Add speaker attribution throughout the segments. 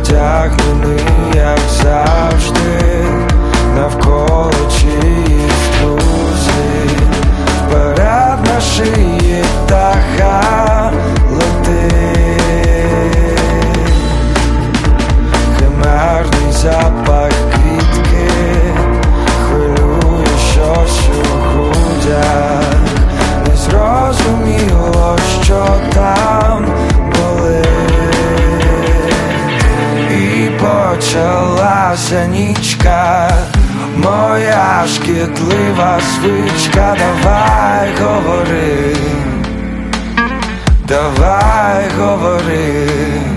Speaker 1: вдягнений, як завжди, навколо чиїсь друзі. Вперед на шиї птаха летить, химерний запах квітки хвилює щось у грудях. Незрозуміло, що там болить. І почалася нічка, моя шкідлива звичка. Давай говори, давай говори.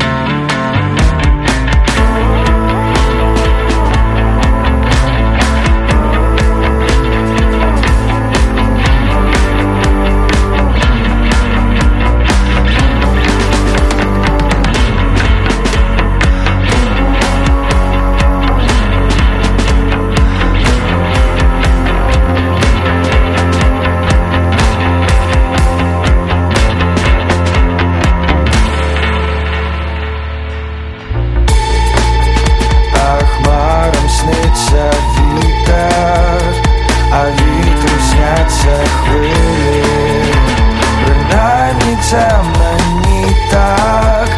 Speaker 1: Сниться вітер, а вітру сняться хвилі. Принаймні це мені так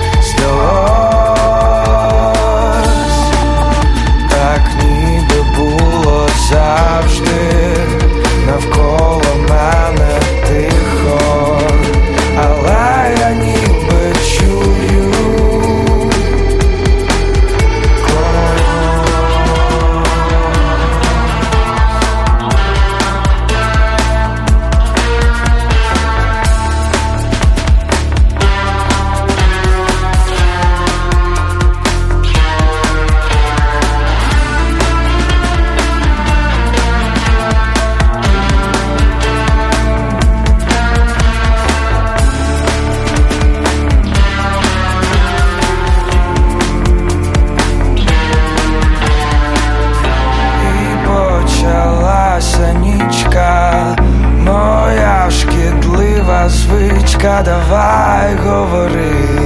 Speaker 1: здалось, так ніби було завжди. Навколо мене тихо, але я ніби чую. Нічка, моя шкідлива звичка. Давай говори,